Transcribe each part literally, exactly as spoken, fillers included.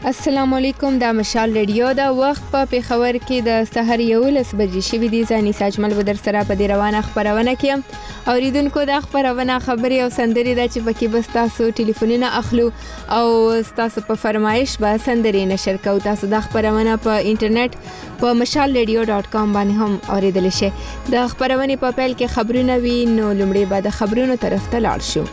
السلام علیکم. د مشال ریډیو د وخت په پیښور کې د سحر یولس بجې شوې دي. زه انیسا اجمل به در سره په دې روانه خپرونه کې اوریدونکو د خپرونه خبرې او سندرې ده چې پکې به ستاسو ټلیفونونه اخلو او ستاسو په فرمایش به سندرې نشر کوو. تاسو د خپرونه په انټرنیټ په مشال ریډیو ډاټ کام باندې هم اوریدلی شئ. د خپرونې په پیل کې خبرونه وي، نو لومړی به د خبرونو طرف ته لاړ شو.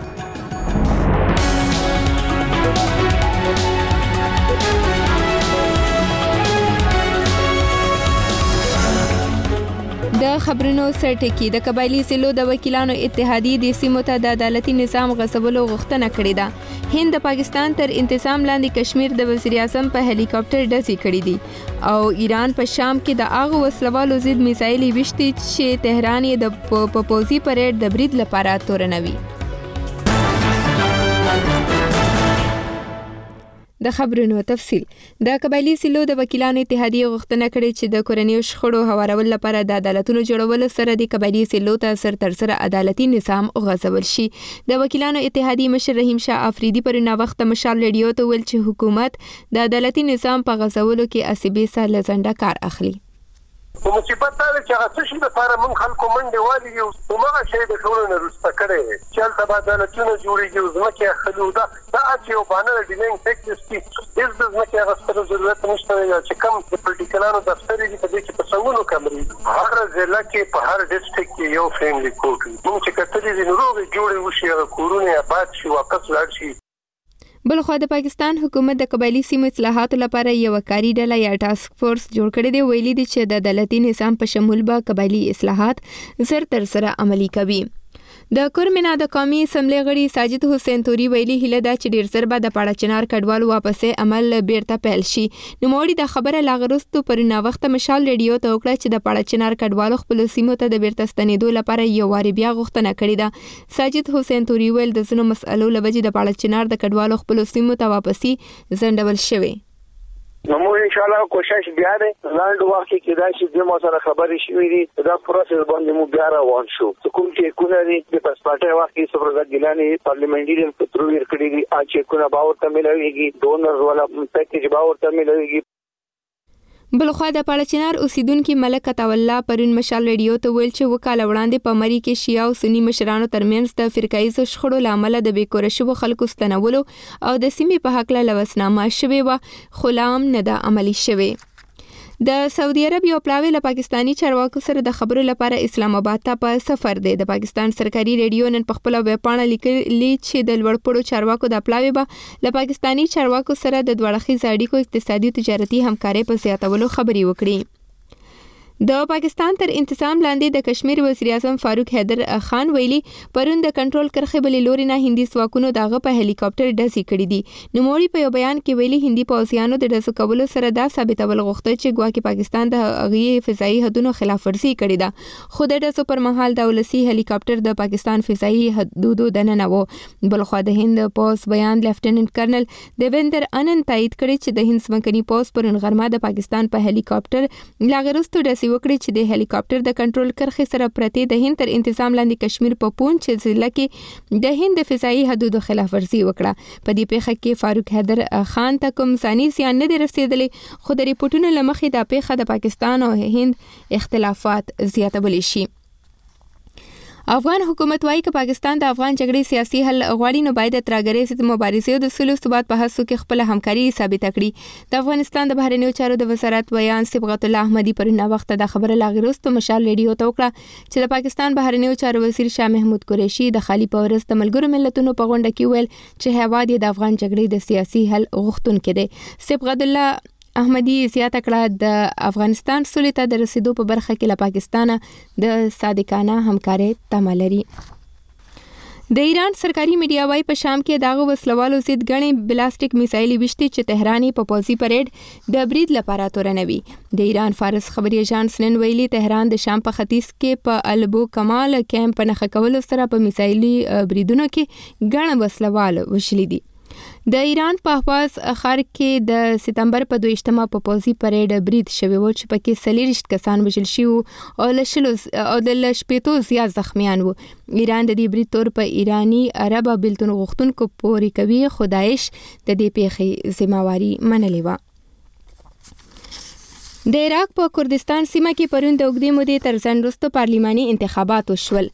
د خبرونو سرټکی د قبایلی سیلو د وکیلانو اتحادیې د سیمو ته د عدالتي نظام غصبولو غوښتنه کړې ده. هند د پاکستان تر انتظام لاندې کشمیر د وزیر اعظم په هلیکاپټر ډزې کړې دي او ایران په شام کې د هغو وسلوالو ضد میزایل ویشتي چې تهران یې د پوځي پریډ د برید لپاره تورنوي. د خبرونو تفصیل. د قبایلی سیلو د وکیلانو اتحادیې غوښتنه کړې چې د کورنیو شخړو هوارولو لپاره د عدالتونو جوړولو سره د قبایلی سیلو ته سر تر سره عدالتي نظام غځول شي. د وکیلانو اتحادیې مشر رحیم شاه افریدي پر نو وخت مشال ریډیو ته ویل چې حکومت د عدالتي نظام په غځولو کې اسبي سره لزنده کار اخلي. په مصیبت دا چې هغه څه شي لپاره موږ خلکو منډې والي یو هماغه شی د ټولو نه وروسته کړی چې هلته به عدالتونه جوړېږي او ځمکې اخلي. دا دا چې یو بانه د ډیلینګ ټیکس دي، هېڅ د ځمکې اخیستلو ضرورت نشته دی. چې کوم د پولیټیکلانو دفتر دي په دې کې په سلونو کمرې دي. هر ضلع کې په هر ډسټرکټ کې یو فیملي کورټ وي. موږ چې کتلي دي نو روغې جوړې وشي، هغه کورونه آباد شي، واپس لاړ شي. بلخوا د پاکستان حکومت د قبایلی سیمو اصلاحاتو لپاره یو کاري ډله یا ټاسک فورس جوړ کړی دی. ویلي دي چې د عدالتي نظام په شمول به قبایلی اصلاحات زر تر سره عملي کوي. د کورمنا د قومي اسمبلی غړي ساجد حسین توري ویلي هیله ده چې ډیر زر به د پاړه چنار کډوالو واپسې عمل بیرته پیل شي. نوموړي د خبره لاغرستو پر نو وخت مشال ریډیو ته وکړه چې د پاړه چنار کډوالو خپل سیمو ته د بیرته ستنېدو لپاره یو واری بیا غوښتنه کړې ده. ساجد حسین توري ویل د ځینو مسألو لوجې د پاړه چنار د کډوالو خپل سیمو ته واپسی ځنډول شوی. نو موږ ان شاء الله کوشش بیا ده لاندې وخت کې دا چې د مو سره خبرې شوې دي دا پروسس باندې مو بیا روان شو. کوم چې کونه دي د پاسپورټ وخت کې سفرګ ګلاني پارلیمنټریان پترو ور کړی دي چې کونه باور ته ملويږي، ډونر ولا پیکیج باور ته ملويږي. بلخوا د پاړه چنار اوسیدونکو ملک عطاالله پرون مشال ریډیو ته ویل چې وکاله وړاندې په مری کې شیعه او سنی مشرانو ترمنځ د فرقایي شخړو لامل د بیکوره شوو خلکو ستنولو او د سیمې په حق له لوسنامه شوی و خو لام نه د عملی شوی. د سعودي عرب یو پلاوی له پاکستانی چارواکو سره د خبرو لپاره اسلام آباد ته په سفر دی. د پاکستان سرکاري ریډیو نن په خپل ویب پاڼه لیکلي چې د لوړپوړو چارواکو د پلاوی به له پاکستانی چارواکو سره د دوړخیز اړیکو اقتصادي تجارتي همکارۍ په زیاتولو خبرې وکړي. د پاکستان تر انتظام لاندې د کشمیر وزیر اعظم فاروق حیدر خان ویلي پرون د کنټرول کرښې بلې لوري نه هندي ځواکونو دغه په هلیکاپټر ډزې کړې دي. نوموړي په یو بیان کې ویلي هندي پوځیانو د ډزو کولو سره دا ثابتول غوښتل چې ګواکې پاکستان د هغې فضایي حدودو خلاف ورزي کړې ده، خو د ډزو پر مهال د ولسي هلیکاپټر د پاکستان فضایي حدودو دننه و. بلخوا د هند پوځ بیان لیفټیننټ کرنل دیویندر انن تایید کړی چې د هند ځمکني پوځ پرون غرمه د پاکستان په هلیکاپټر لاغرستو ډزې وکړي چې د هلیکاپټر د کنټرول کرښې سره پرته د هند تر انتظام لاندې کشمیر په پونچ ضلع کې د هند د فضایي حدودو خلاف ورزي وکړه. په دې پیښه کې فاروق حیدر خان ته کوم ځاني زیان نه دی رسیدلی، خو د ریپورتونو له مخې دا پیښه د پاکستان او هند اختلافات زیاتولی شي. افغان حکومت وايي چې پاکستان د افغان جګړې سیاسي حل غواړي، نو باید د ترهګرۍ ضد مبارزې او د سولې ثبات په هڅو کې خپل همکاري ثابته کړي. د افغانستان د بهرنیو چارو د وزارت بیان صبغت الله احمدي پر نو وخت د خبره لاغرستو مشال ریډیو ته وکړه چې د پاکستان بهرنیو چارو وزیر شاه محمود قریشي د خالي پورس د ملګرو ملتونو په غونډه کې ویل چې هیواد د افغان جګړې د سیاسي حل غوښتونکي دی. صبغت الله احمدي زیاته کړه د افغانستان سولې ته د رسیدو په برخه کې له پاکستان د صادقانه همکارۍ تمه لري. د ایران سرکاري میډیا وايي په شام کې دغه وسلوالو ضد غنې بلاستیک میزایل وشتي چې تهران په پوځي پریډ د برید لپاره تورنوي. د ایران فارس خبري اژانس نن ویلي تهران د شام په ختیځ کې په البو کمال کیمپ نه خکول سره په میزایلي بریدونو کې غن وسلوال وشلي دي. د ایران په اهواز ښار کې د سپتمبر په دویشتمه په پوځي پریډ برید شوی و چې پکې څلېرویشت کسان وژل شوي او له شلو او د شپېتو زیات زخمیان وو. ایران د دې برید تور په ایرانی عرب بیلتون غوښتونکو پورې کوي، خو داعش د دې پیښې ذمہواري منلې وه. د عراق په کردستان سیمه کې پرون د اوږدې مودې تر ځنډ وروسته پارلماني انتخابات وشول.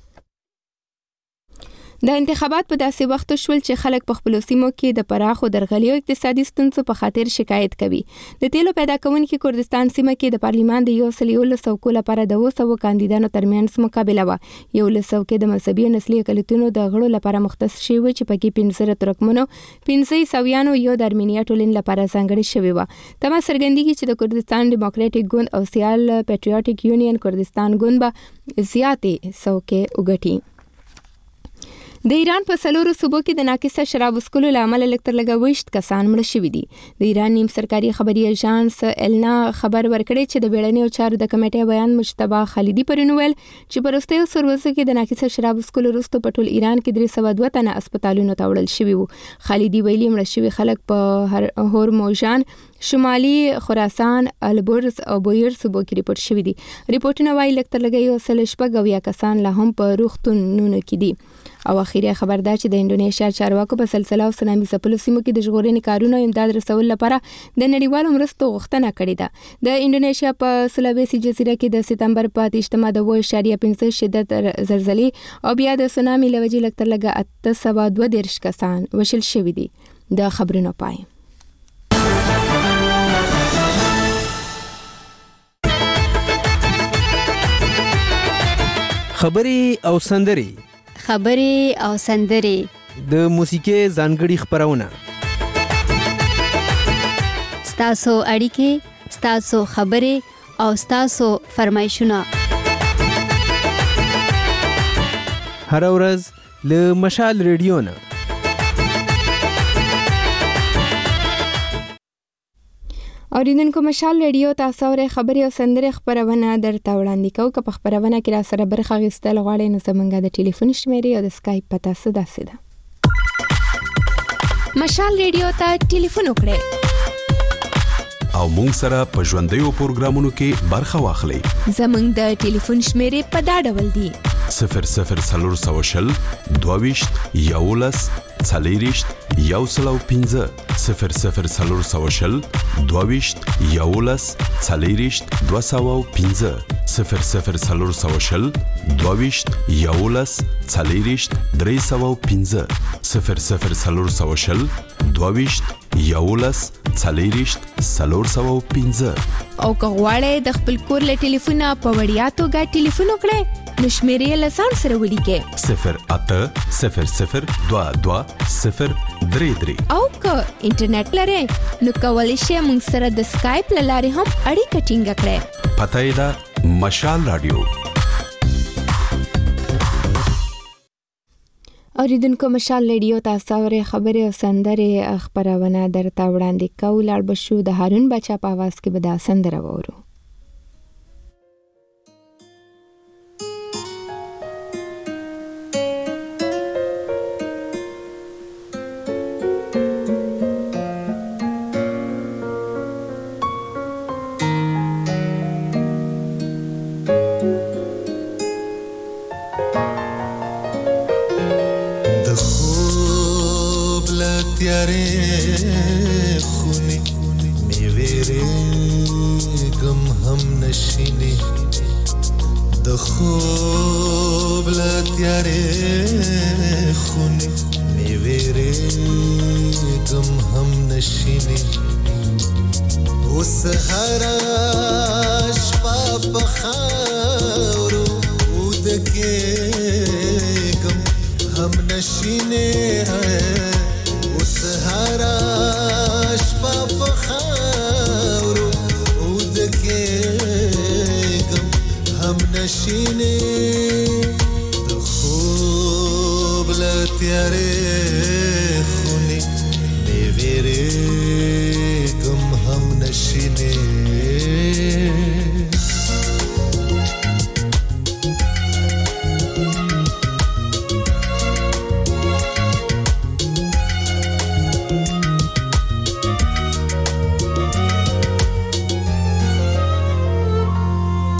د انتخابات په داسې وخت شول چې خلک په خپلو سیمو کې د پراخو درغلیو اقتصادي ستونزو په خاطر شکایت کوي. د تیلو پیدا کوونکي کردستان سیمه کې د پارلمان د یو سل یولس څوکو لپاره د اوه سوه کاندیدانو ترمنځ مقابله وه. یولس څوکې د مذهبي او نسلي اقلیتونو د غړو لپاره مختص شوي وو چې پکې پنځه زره ترکمنو، پنځه عیسویانو یو د ارمینیا ټولنې لپاره ځانګړې شوې وه. تمه څرګندېږي چې د کردستان ډیموکراټیک ګوند او سیال پیټریوټیک یونین کردستان ګوند به زیاتې څوکې وګټي. د ایران په څلورو صوبو کې د ناقصه شراب څښلو له امله لږ تر لږه ویشت کسان مړه شوي دي. د ایران نیم سرکاري خبري ایژانس النا خبر ورکړی چې د بیړنیو چارو د کمیټې بیان مجتبی خالدي پرون ویل چې په وروستیو څو ورځو کې د ناقصه شراب څښلو وروسته په ټول ایران کې درې سوه دوه تنه هسپتالونو ته وړل شوي وو. خالدي ویلي مړه شوي خلک په هورموژان، شمالي خراسان، البرز او بویر صوبو کې ریپورت شوي دي. ریپورتونه وايي لږ تر لږه یو سل شپږ اویا کسان لا هم په روغتونونو کې دي. او اخیری خبر دا چې د انډونیشیا چارواکو په سلسله او سونامي ځپلو سیمو کې د ژغورنې کارونو امداد رسول لپاره د نړیوالو مرستو غوښتنه کړې ده. د انډونیشیا په سولاویسي جزیره کې د سپتمبر په اتهشتمه د اوه اعشاریه پنځه شدت زلزلې او بیا د سونامي له وجې لږ تر لږه اته سوه دوه دېرش کسان وژل شوي دي. د خبرونو پای. خبري او سندري خبري او سندري د موسیقي ځانګړي خبرونه ستاسو اړیکې، ستاسو خبري او ستاسو فرمایشونه هر ورځ له مشال ریډیو نه. اوریدونکو مشال ریډیو تاسو اورئ خبري او سندري خبرونه درته وړاندې کوو. که په خبرونه کې را سره برخه اخیستل غواړئ نو زموږ د ټلیفون شمیرې او د اسکایپ پته څه داسې ده. مشال ریډیو ته ټلیفون وکړئ او مونږ سره په ژوندیو پروګرامونو کې برخه واخلئ. زموږ د ټلیفون شمیرې په دا ډول دي: صفر صفر څلور سوه شل دوه ویشت یولس څلېرویشت یو سل او پنځه صفر صفر څلور سوه شل دوه ویشت یولس څلېرویشت دوه سوه او پنځه صفر صفر څلور سوه شل دوه ویشت یولس څلېرویشت درې سوه او پنځه صفر صفر څلور سوه شل دوه ویشت یولس څلېرویشت څلور سوه او پنځه. او که غواړئ د خپل کور له ټلیفونه په وړیا توګه ټلیفون وکړئ نو شمیرې له ځان سره ولیکئ: صفر اته صفر صفر دوه دوه صفر درې درې. او که انټرنیټ لرئ نو کولی شئ موږ سره د اسکایپ له لارې هم اړیکه ټینګه کړئ. پته یې ده مشال رادیو. اوریدونکو مشال ریډیو تاسو اورئ خبري او سندري خبرونه درته وړاندې کوو. لاړ به شو د هارون بچا په आवाज کې به دا سندره وورو. خوب لتیاره خونی میویره گم هم نشینی و سهرش پا بخارو او دکه گم هم نشینی و سهرش پا بخارو او دکه نشینه د خوب لتیاره خونی میویره گم هم نشینه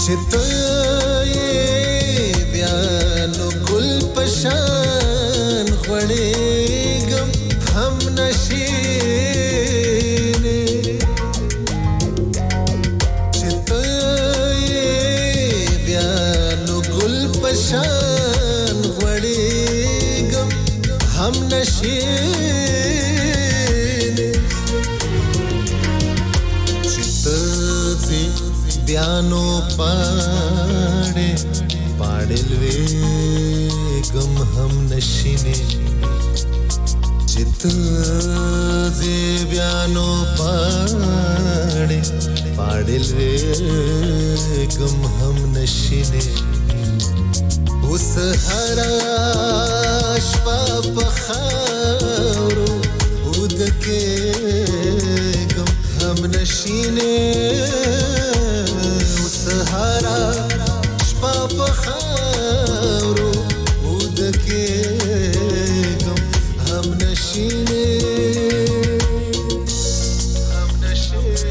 چې ته بیا نو ګل پشان غوړېږم هم نشینې چې ته بیا نو ګل پشان غوړېږم هم نشینې چې ته بیانو پاڑے پاڑل وے گم ہم نشینے چت زی بیانو پاڑے پاڑل وے گم ہم نشینے اس ہرا شپا پخاورو ادکے گم ہم نشینے سهارا شپا پخاورو ودکېږم هم نشینې هم نشینې.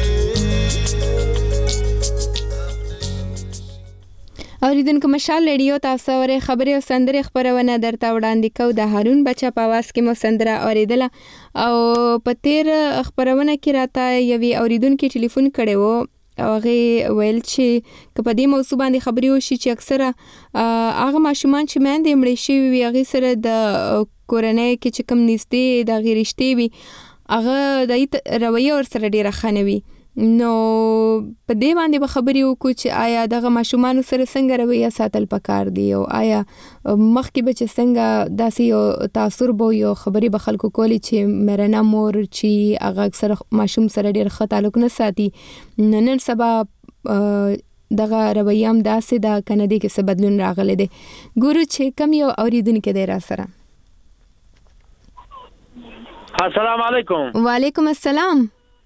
اوریدونکو مشال ریډیو تاسو اورئ خبرې او سندرې خبرونه درته وړاندې کوو. د هارون بچا په आवाज کې مو سندره اوریدله او په تیر خبرونه کې راته یوې اوریدونکو ټلیفون کړی و او هغه ویل چې په دې موضوع باندې خبرې وشي چې اکثره هغه ماشومان چې مېندې مړې شوي وي هغې سره د کورنۍ کې چې کوم نږدې د هغې رشتې وي هغه د رویه ورسره ډېره ښه نه وي. نو په دې باندې به خبرې وکړو چې آیا دغه ماشومانو سره څنګه رویه ساتل پکار دي او آیا مخکې به چې څنګه داسې یو تاثر به یو خبرې به خلکو کولی چې مرنه مور چې هغه اکثره ماشوم سره ډېر ښه تعلق نه ساتي نن سبا دغه رویه هم داسې ده که نه دی کې څه بدلون راغلی دی. ګورو چې کوم یو اورېدونکی دی را سره. السلام علیکم. وعلیکم السلام.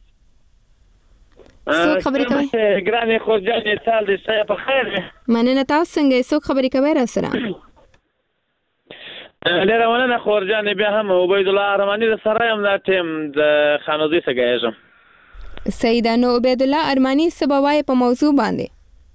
څوک خبرې کوي؟ ګرانې خورجانې سال دې څه په خیر دی؟ مننه. تاسو څنګه یې؟ څوک خبرې کوي را سره؟ ډېره مننه خورجانې. بیا هم عبیدالله ارماني د سره یم دا ټیم د خانوزۍ څخه ګیږم. صحیح ده. نو عبیدالله ارماني څه به وایې په موضوع باندې؟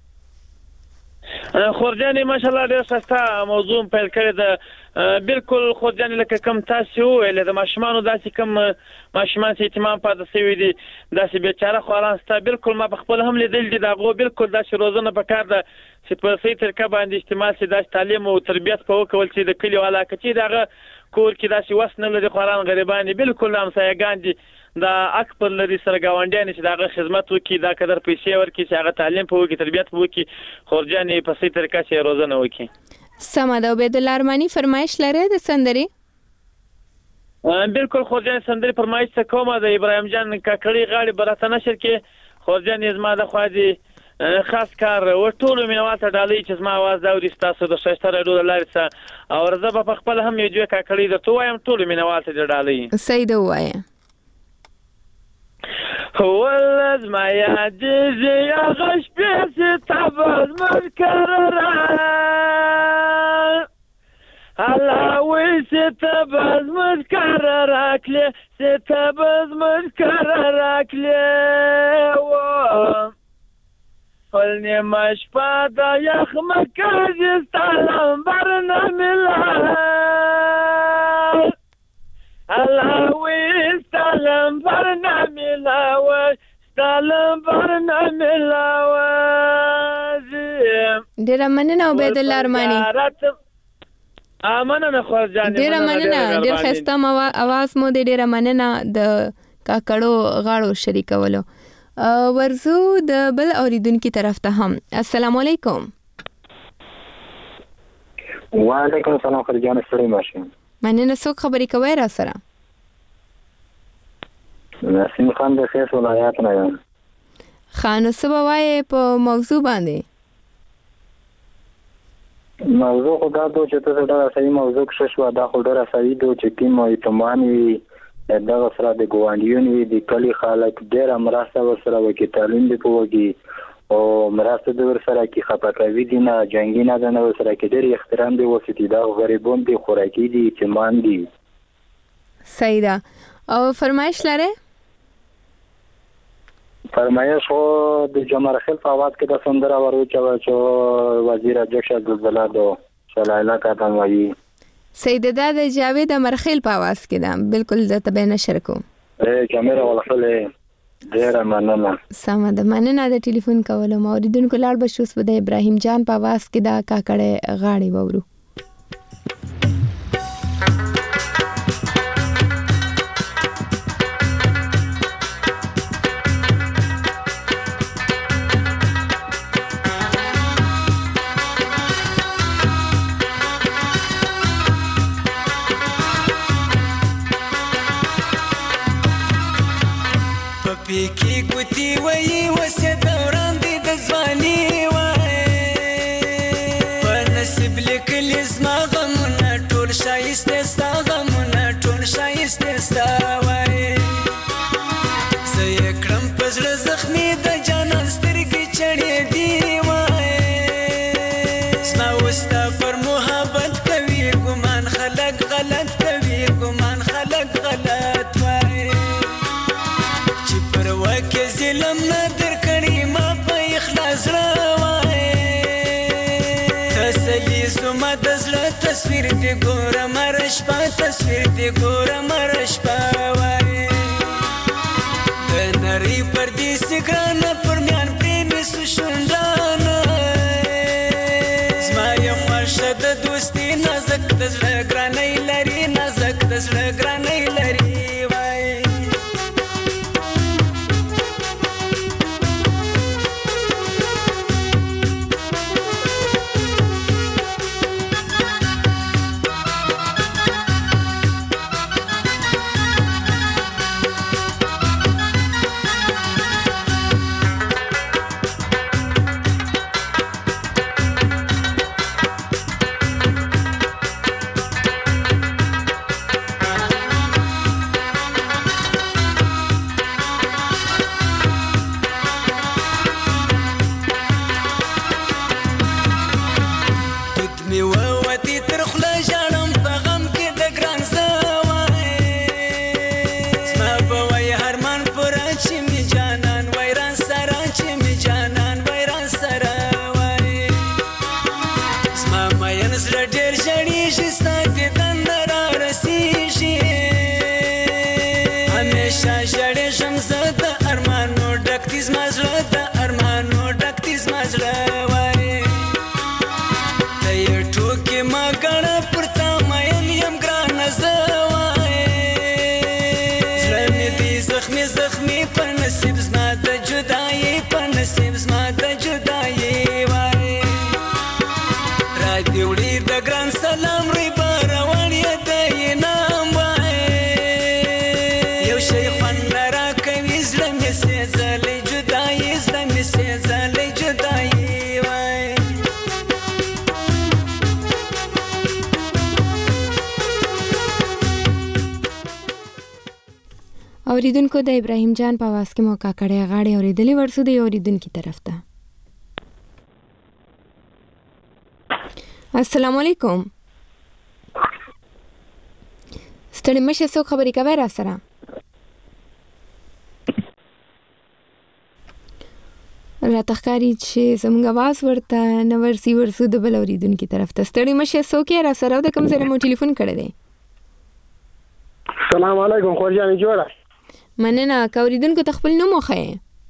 خورجانې ماشاءالله ډېر ښایسته موضوع پیل کړې ده. بالکل خورجانې لکه کوم تاسې وویلې د ماشومانو داسې کوم ماشومان چې اهتمام پاتې شوي دي داسې بېچاره خواران شته. بالکل ما په خپله هم لیدلي دي د هغو بالکل داسې روزنه پکار ده چې په صحیح طریقه باندې اجتماع شي داسې تعلیم او تربیت په وکول چې د کلي والا که چې د هغه کور کې داسې وس نه لري خواران غریبان دي بالکل همسایهګان دي دا حق پر لري سره ګاونډیان چې د هغه خدمت وکړي دا قدر پیسې ورکړي چې هغه تعلیم په وکړي تربیت په وکړي خورجانې په صحیح طریقه چې روزنه وکړي. سمه ده. عبیدالله ارماني فرمایش لرئ د سندرې؟ بالکل خورجانې سندرې فرمایش څه کومه د ابراهیم جان کاکړي غاړې به راته نشر کې خورجانې زما د خوا دې خاص کار و ټولو مینوال ته ډالۍ چې زما اواز اوري ستاسو د ښایسته راډیو د لارې څخه او زه به په خپله هم یو دوې کاکړي درته ووایم ټولو مینوال ته دې ډالۍ. صحیح ده ووایه. ولد ما یادېږي هغه شپې چې تا به زموږ کره راغلې الله وایي چې ته به زموږ کره راکړې چې ته به زموږ کره راکړې ول نیمه شپه د یخ مکاږي ستا لمبر نه ملاو الله وایي ستا لمبر نه ملاوه ستا لمبر نه ملاوه. ډېره مننه عبیدالله ارماني. مننه خورجانې. ډېره مننه. ډېر ښایسته اواز مو دی. ډېره مننه د کاکړو غاړو شریکولو. ورزو د بل اوریدونکي طرف ته هم. السلام علیکم. وعلیکم السلام خورجانې ستړي ماشین. مننه. څوک خبرې کوي را سره؟ نسیم خان د خیس ولایت نه یم. ښه نو څه به وایې په موضوع باندې؟ موضوع خو دا دو چې ته ډېره صحیح موضوع کښې شوه دا خو ډېره صحیح دو چې کوم یتیمان وي دغه سره د ګاونډیانو وي د کلي خلک ډېره مرسته ورسره وکړي تعلیم دې په وکړي او مرسته دې ورسره کړي خفه کوي دي نه جنګي نه ده نه ورسره کړي ډېر احترام دې وساتي دا غریبان دي خوراکي دي یتیمان دي. صحیح ده. او فرمایش لرئ؟ فرمایش خو د جمرخیل په आवाज کې د سندره ورچو چې وزیر جوش زلزلہ دو شلایلا کاتم وایي سید د جاوید مرخیل په आवाज کې ده بالکل د تبه نشر کو اے کیمرا ولخلې ډیر مننه سم د مننه د ټلیفون کولو موریدونکو لاړ بشوس د ابراهیم جان په आवाज کې دا کاکړه غاړي وورو پکی کوتی وای وسه دوران دی د ځواني وای په نصیب لیکل زما غمونه ټول شایسته ستا غمونه ټول شایسته ستا وای زه یې کړم په زړه زخمي د جانان سترګې چړې دی وای زما وستا پر محبت کوي ګمان خلک غلط کوي ګمان خلک غلط وای ظلم ندر کړي ما په اخلاص راوای تسلی زما د زړه تصویر دی ګوره مرش په تصویر دی ګوره مرش په وای د نری پر دې سګران پر میان پریم سو شوندانه زما یو مرشه د دوستي نازک د زړه ګرانۍ لري نازک د زړه ګرانۍ لري اوریدونکو د ابراهیم جان په आवाज کې موقع کړه غاړي اوریدلې ورسو د اوریدونکو طرف ته السلام علیکم ستړي مشه څو خبرې کوي را سره را تخکاری چې زموږ आवाज ورته نورسي ورسو د بل اوریدونکو طرف ته ستړي مشه څو کې را سره د کوم ځای مو ټلیفون کړی دی السلام علیکم خورجانې جوړه مننه کوریدونکو تخپل نوم وخی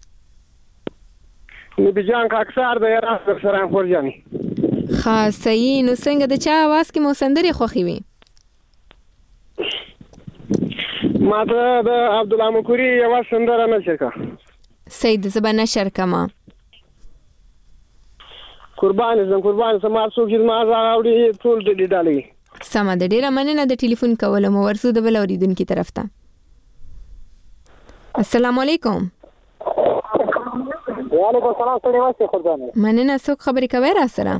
نبی جان کاکسار د یاره در سره خورجانې ښه صحیح نو څنګه د چا आवाज کې مو سندرې خوښې وي ما ته د عبدالله مکوري یوه سندره نشر کا صحیح زه به نشر کما قربان زم قربان زما څوک چې زما غږ اوري ټول دې ډالې سمه ده ډېره مننه د ټلیفون کولو مو ورسو د بل اوریدونکي طرف ته السلام علیکم وعلیکم السلام ستړي واسي خورجانې مننه څوک خبرې کوي را سره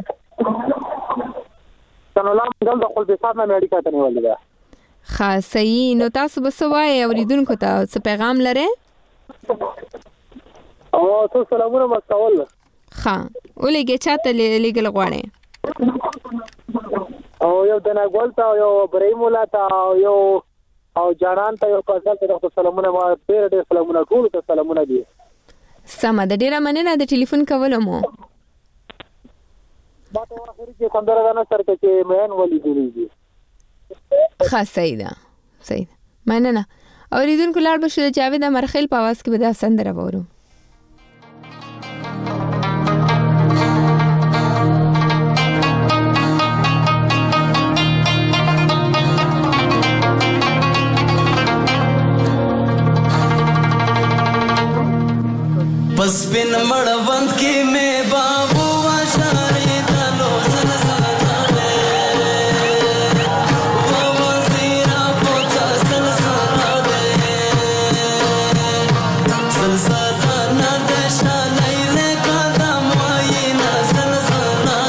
سلام دل د خپل بسات نه اړیکه ته نیولې ده ښه صحیح نو تاسو به څه وایئ اوریدونکو ته څه پیغام لرئ او څو سلامونه مستول ښه ولېږئ چاته لیږل غواړئ او یو دناګول ته یو ابراهیم الله ته یو او جانان ته یو فضل ته سلامونه ما ډېر ډېر سلامونه ټول ته سلامونه دي سمه ده، ډیره مننه د ټلیفون کولو مو. ما ته اخر کې سندره ده نثر کې چې مېن ولیدلې دي. ښه صحیح ده صحیح ده مننه. اوریدونکو لاړ به شو د جاوید امرخیل په اواز کې به دا سندره وورو. پس بن مړوند کې مې بابو واشارې دلو سلسله و وزیرا پوچا سلسله سلسله نه دشانې له قدم واینا سلسله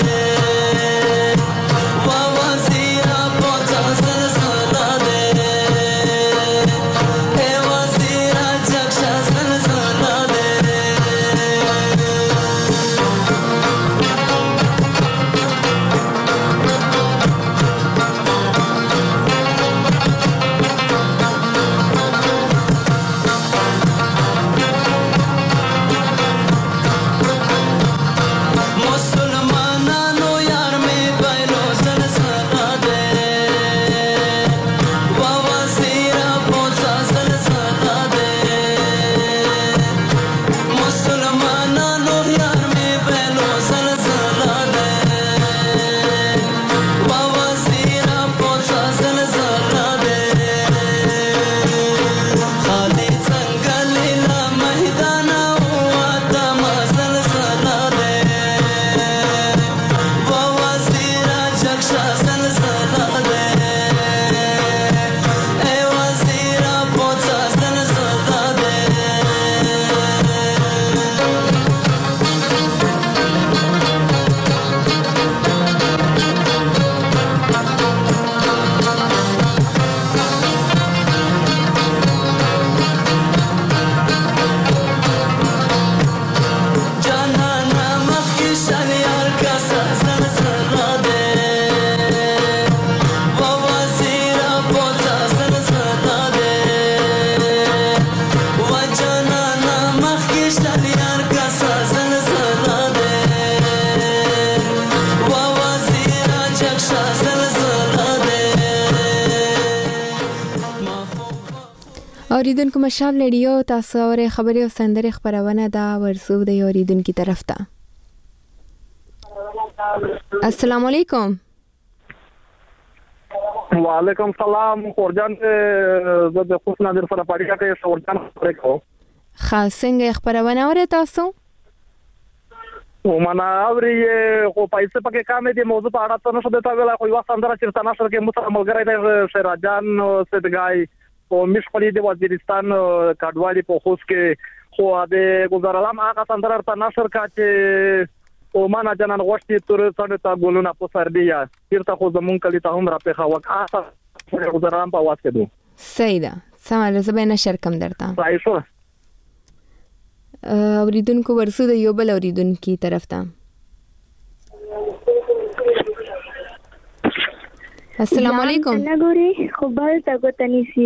و وزیرا پوچا سلسله اے وزیرا جگشا سلسله اوریدونکو مشال رادیو تاسو اورئ خبري او سندري خبرونه دا ورسو د اوریدونکو طرف ته. السلام علیکم. وعلیکم السلام. خورجان زه د خوش نادر سره پاړیکا کې خورجان خبرې کوم. خاص څنګه خبرونه اورئ تاسو؟ ومنه اوري خو پیسې پکې کامې دي موضوع په اړه ته نشو دتا ویلا خو یو سندره چې تاسو سره کې مو ملګری دی شیراجان سیدګای او مشخلي د وزیرستان کډوالي په خوش کې خو د گزارلام هغه سندره ته نشر کا چې او معنا جنان غوښتي تر څنډه تا ګولونه په سر دی یا تیرته خو زمون کلی ته هم را په خوا کا گزارلام په واس کې دو صحیح ده سمه زبې نشر کم درته صحیح شو. اوریدونکو ورسو د یو بل اوریدونکو طرف ته. السلام علیکم. نګوري خبر تا ګوتنیسی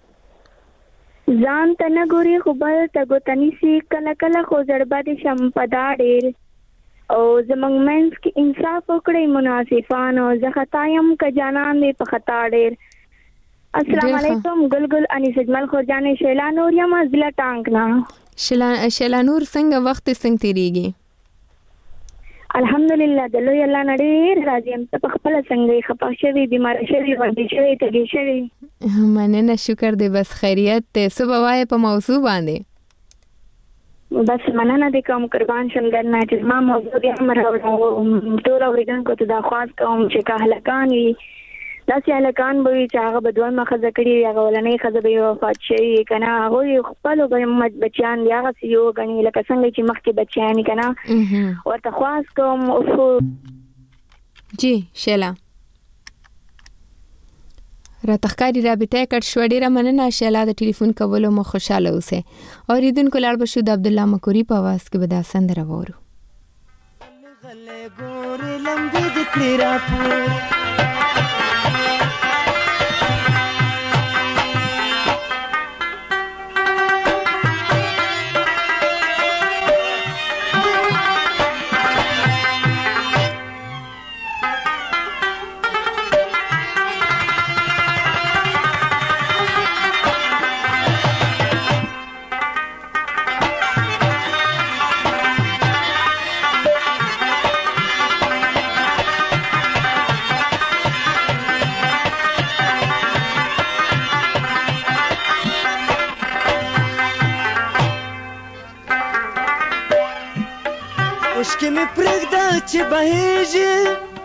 ځان ته نګوري خبر تا ګوتنیسی کله کله خو زړبا دي شم پدا ډېر او زمنګ منس کې انصاف وکړي مناسبانو زه خطایم ک جانان دې په خطا ډېر. السلام علیکم. ګلګل انیس اجمل خورجانې شیلا نور یم ضلع ټانک نه. شیلا شیلا نور څنګه وخت څنګه تیریږي؟ الحمدلله د لوی الله نړۍ راځي هم په خپل څنګه خپه شوی بیمار شوی ورته شوی ته شوی. مننه شکر دې بس خیریت ته صبح وای په موضوع باندې. بس مننه دې کوم قربان شم درنه چې ما موضوع دې امر ټول اوریدونکو ته دا خواست کوم چې کاهلکان وي داسې هلکان به وي چې هغه به دویمه ښځه کړې وي هغه ولنۍ ښځه به یې وفات شوي وي که نه هغوی خپلو به بچیان دي هغسې یې وګڼي لکه څنګه چې مخکې بچیان وي که نه ورته خواست کوم اوفو جی شیلا راته ښکاري رابطه کټ شوه ډېره مننه شیلا د ټلیفون کولو مو خوشحاله اوسئ. اوریدونکو لاړ به شو د عبدالله مکوري په اواز کې به دا سندره واورو. اوشکې مې پرېږده چې بهیږي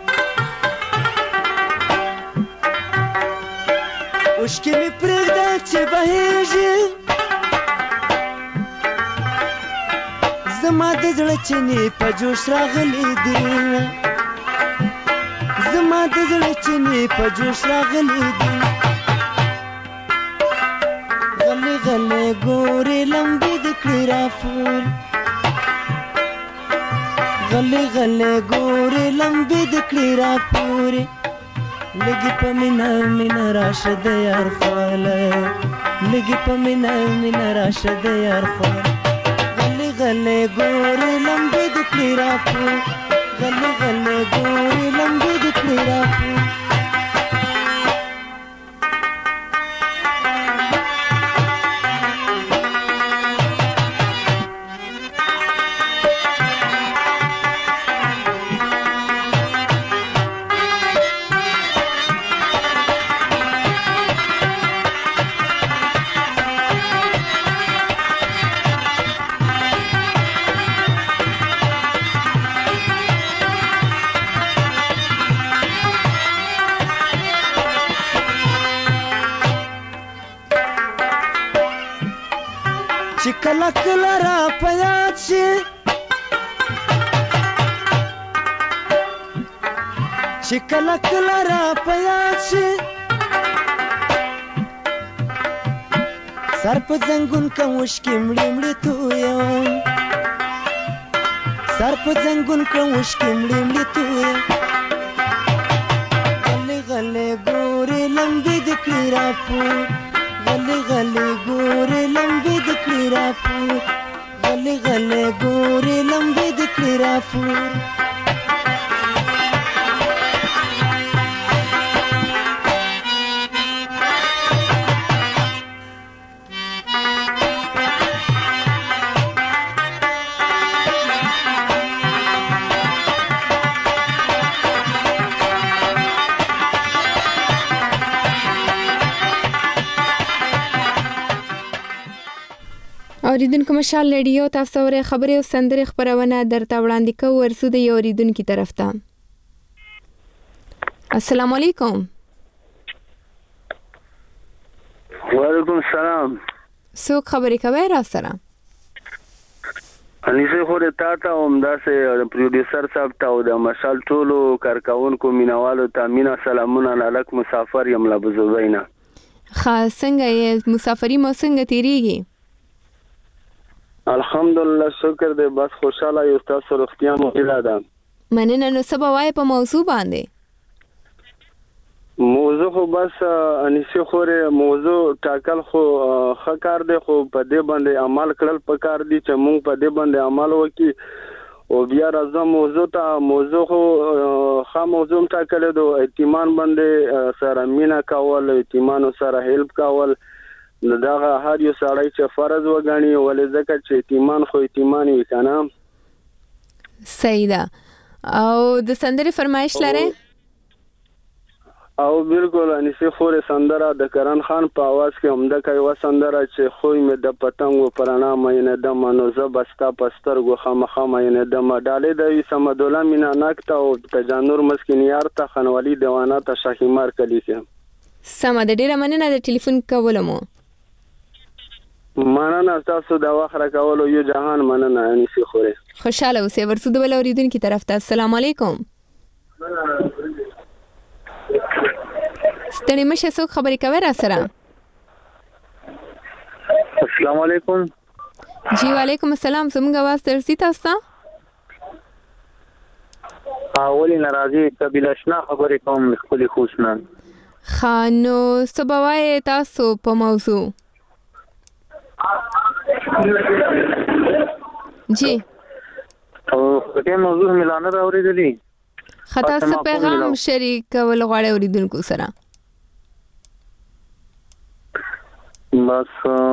اوشکې مې پرېږده چې بهیږي زما د زړه چینې په جوش راغلي دي زما د زړه چینې په جوش راغلي دي غلې غلې ګورې لمبې د کړې راپور غلې غلې ګورې لمبې د کړې راپورې لګي په مینا مینا راشه د یار خواله لګي په مینا مینا راشه د یار خواله غلې غلې ګورې لمبې د کړې راپور غلې غلې ګورې لمبې د کړې راپور چې کله کله را په یاد شي چې کله کله را په یاد شي سر په زنګون کوم وشکې مړې مړې تویم سر په زنګون کوم وشکې مړې مړې تویم غلې غلې ګورې لمبې د کړې راپور غلې غلې ګورې لمبې د کړې راپور غلې غلې ګورې لمبې د کړې راپور اوریدونکو مشال رادیو تاسو ورې خبرې او سندرې خبرونه درته وړاندې کوو ورسو د یو اوریدونکو طرف ته السلام علیکم وعلیکم السلام څوک خبرې کوي را سره انیسه خو د تاته هم داسې د پروډوسر صاحب ته او د مشال ټولو کارکونکو مینوالو ته مینا سلامونه لک مسافر یم لا بزوبینا خاص څنګه یې مسافری مو څنګه تیریږي الحمدلله شکر دې بس خوشاله یو تاسو روغتیا مو اراده مننه نو سبا وای په موضوع باندې موضوع خو بس انیسه خوره موضوع ټاکل خو خکار دی خو په دې باندې عمل کړل پکار دي چې مونږ په دې باندې عمل وکړي او بیا راځم موضوع ته موضوع خو خا موضوع ټاکل دو اعتماد باندې سره مینا کول اعتماد سره هیلپ کول نو دا هر یو سړی چې فرض وګڼي ولې ځکه چې اعتماد خو اعتماد وي کنه صحیح ده او د سندرې فرمایش لري او بالکل انیسه خورې سندره د کرن خان په आवाज کې همدا کوي و سندره چې خوې مې د پتنګو پرانا مې نه د منو زبستا پسترګو خامخا مې نه د مډالې د سمد الله مینا نکته او تجانور مسکین یار ته خنوالي دیوانه ته شاهمار کلی کې سم د ډیره مننه د ټلیفون کولمو مننه تاسو د وخت راکولو یو جهان مننه انیسه خورې خوشاله اوسئ ورسود بل اوریدونکو طرف ته السلام علیکم ستړي مشه څوک خبرې کوي را سره السلام علیکم جی وعلیکم السلام څنګه आवाज درسي تاسو اولی ناراضي قبیله شنا خبرې کوم خپل خوشنه خانو سبوای تاسو په موضوع جی او کته موضوع ملانه راوړې خطا څه پیغام شریک کول غواړي اوریدونکو سره بس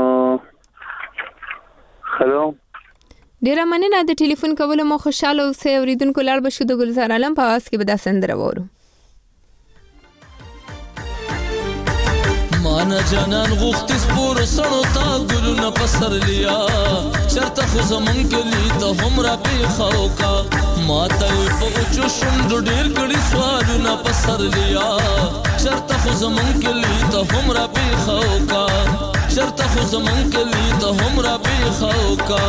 هلو ډیره مننه د ټلیفون کولو مو خوشاله اوسئ اوریدونکو لړ بشو د ګلزار عالم په आवाज کې به دا سندره وورو ما مانا جانان غوختی سپور سړو تا ګلونه پسر لیا چرته خو زمون کلی ته هم را پیښو کا ما ته په اوچو شونډو ډېر کړي سوالونه پسر لیا چرته خو زمون کلی ته هم را پیښو کا چرته خو زمون کلی ته هم را پیښو کا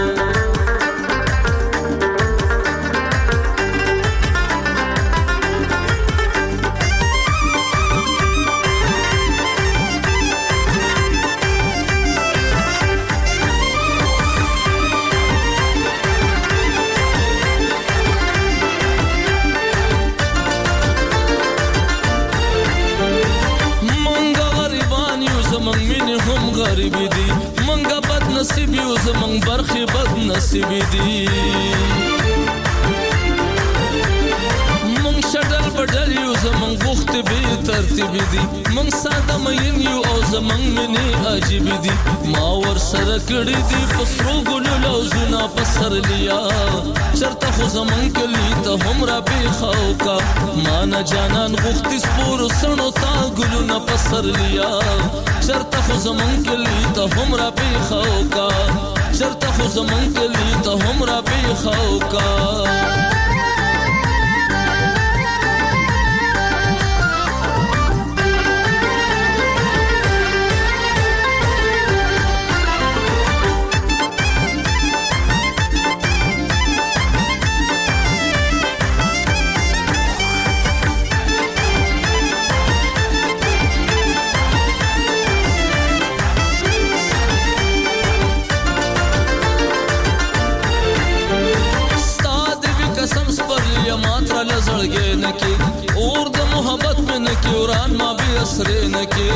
غریبی دی منګه بد نصیب یو زمنګ برخي بد نصیب دی منګ شډل بدل یو زمنګ وخت به ترتیب دی منګ ساده مین یو او زمنګ منی عجیب دی ما ور سره کړی دی پسرو ګلو لوزنا پسر لیا چرته خو زمنګ کلی ته هم را پیښو کا ما نه جانان غوختی سپور سنو تا ګلو نه پسر لیا چرته خو زمون کلی ته هم را پیښو کا چرته خو زمون کلی ته هم را پیښو کا لزړګې نکي اور د محبت مې نکي وران ما به اسره نکي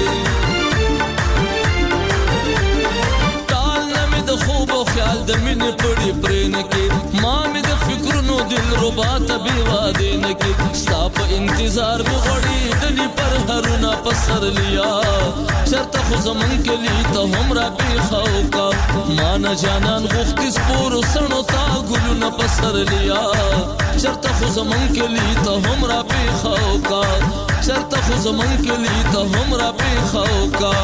ټال نه د خوب او خیال د مینې پړې پرې نکي ما مې د فکرونو دل ربا ته بي واده نکي ستا په انتظار مې غړي دلی پر هرونه پسر لیا چرته خو زمون کلی ته هم را پیښو کا ما نه جانان غوښتي سپور سړو تا ګلونه پسر لیا چرته خو زمون کلی ته هم را پیښو کا چرته خو زمون کلی ته هم را پیښو کا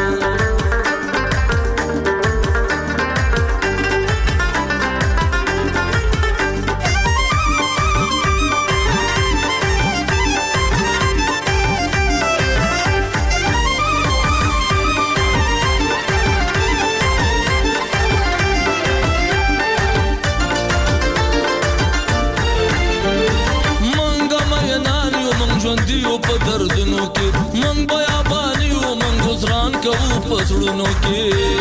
ژوندیو په دردونو کې مونږ بیابانیو مونږ گزاران کوو په زړونو کې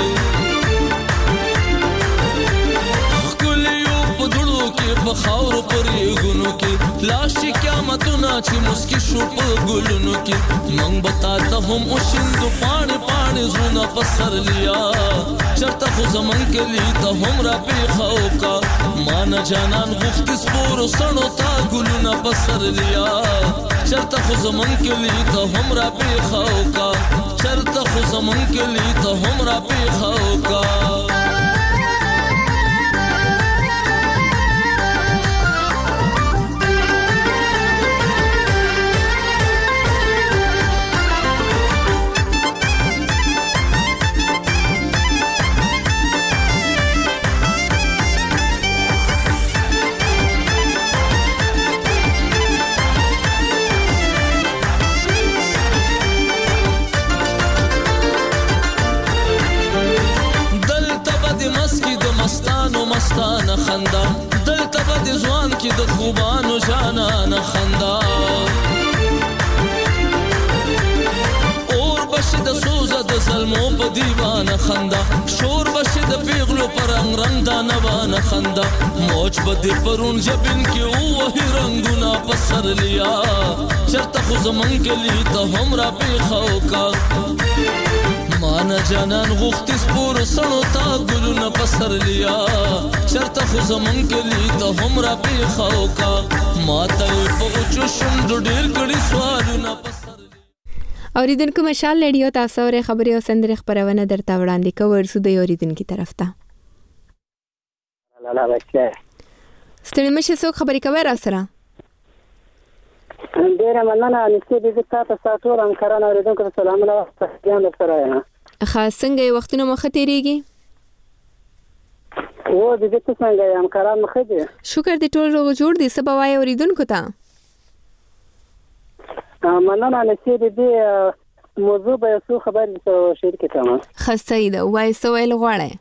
ښکلیو په دړو کې په خاورو پرېږونو کې لاشي قیامتونه چې مسکي شو په ګلونو کې مونږ به تا ته هم وشیندو پاڼې پاڼې زړونه په سر لیا چرته خو زمون کلی ته هم را پیښو کا ما نه جانان غوښتي سپورو سړو تا ګلونه په سر لیا چرته خو زمون کلی ته هم را پیښو کا چرته خو زمون کلی ته هم را پیښو کا مستانه خندا دلته به د ځوان کې د خوبانو جانانه خندا اور بشي د سوزه د ظلمو په دیوانه خندا شور بشي د پیغلو پر رنگ رنگ دا نوانه خندا موج به د پرون جبین کې وهي رنگونه په سر لیا چرته خو زمون کلی ته هم را پیښو کا مانا جانان غوښتي سپورو سړو تا ګلونه په سر لیا چرته خو زمون کلی ته هم را پیښو کا ما ته په اوچو شونډو ډېر کړي سوالونه په سر اوریدونکو مشال ریډیو تاسو ورې خبري او سندرې خبرونه درته وړاندې کوو ورسو د اوریدونکو طرف ته لا لا بچه ستړي مشه څوک خبرې کوي را سره ډیره مننه نسې دې تاسو تاسو ټول همکاران اوریدونکو ته سلامونه وایم سره یم ښه څنګه وختونه مخه تیریږي و دې دې څنګه یم همکاران مخه دي شکر دې ټول روغ جوړ دي سبا وای اوریدونکو ته مننه نسې دې موضوع به څه خبرې شریک کوم ښه سید وای سوال غواړي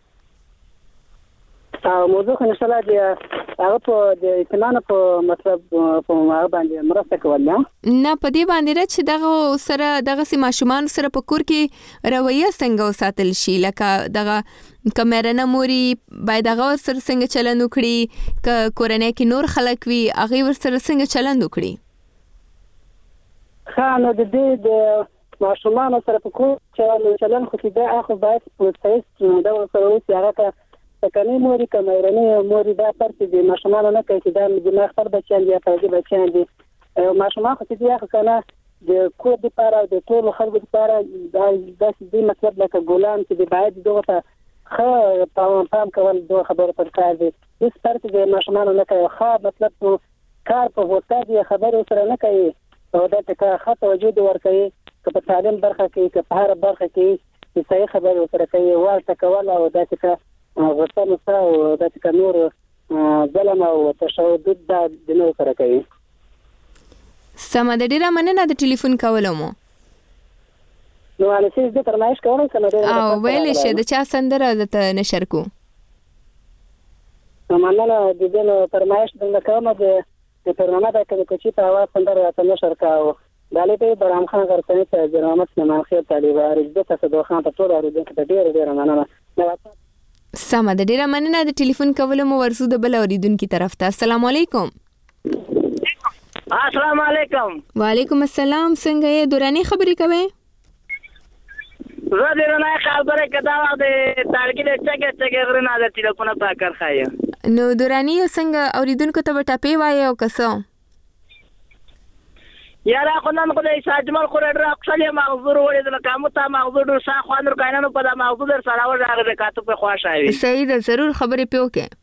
او موضوع خو نشاله دی هغه په د اطمینان په مطلب په هغه باندې مرسته کول نه نه په دې باندې را چې دغه سره دغه سیمه شومان سره په کور کې رویه څنګه وساتل شي لکه دغه کمرنه موري باید دغه سره څنګه چلند وکړي ک کورنۍ کې نور خلک وي هغه ور سره څنګه چلند وکړي ښه نو د دې د ماشومان سره په کور کې چلند خو دا اخو باید په سیس دا سره وسی هغه کني موري کمرنه موري دا پرته دي ماشومان نه کوي دا د مخبر بچیان دي په بچیان دي ماشومان خو دې هغه کنه د کور د پاره د ټول خلکو لپاره دا د مطلب لکه ګولان چې د باید دغه ته خو پام پام کول دوه خبره پر کار دي هیڅ پرته د ماشومان نه کوي خو مطلب کار په وخت دی خبره سره نه کوي او دا ته خاطر وجود ورکوي که په تعلیم برخه کې که په هر برخه کې صحیح خبره سره کوي ورته کول او دا ته غوښتنه سره او د تکنور ظلم او تشدد د نو سره کوي سم د ډیره مننه د ټلیفون کولو مو نو انا چې د فرمایش کوم سم د او ویلې شه د چا سندره د نشر کو مننه د دې فرمایش د کومه د برنامه د کوچی په اواز سندره د نشر کاو دالې په برام خان غرسنی ته د رحمت سلمان خیر طالبه رجبه ته د خان په ټول اوریدونکو ته ډیره ډیره مننه سم د ډیره مننه د ټلیفون کولو مو ورسو د بل اوریدونکو طرف ته السلام علیکم السلام علیکم وعلیکم السلام څنګه یې دورانی خبرې کوي زه دې نه خبرې کدا د تارګې د چګه چګه غرنه د ټلیفون په کار خایې نو دورانی څنګه اوریدونکو ته ټاپې وایي او کسو یاره خو نن خو د ساجمل خو ډېر اکثر مغزور وړي د کومه تا مغزور سا خوانر کاینانو په د مغزور سره راغله کاته په خواشاوي صحیح ده ضرور خبرې پیو کې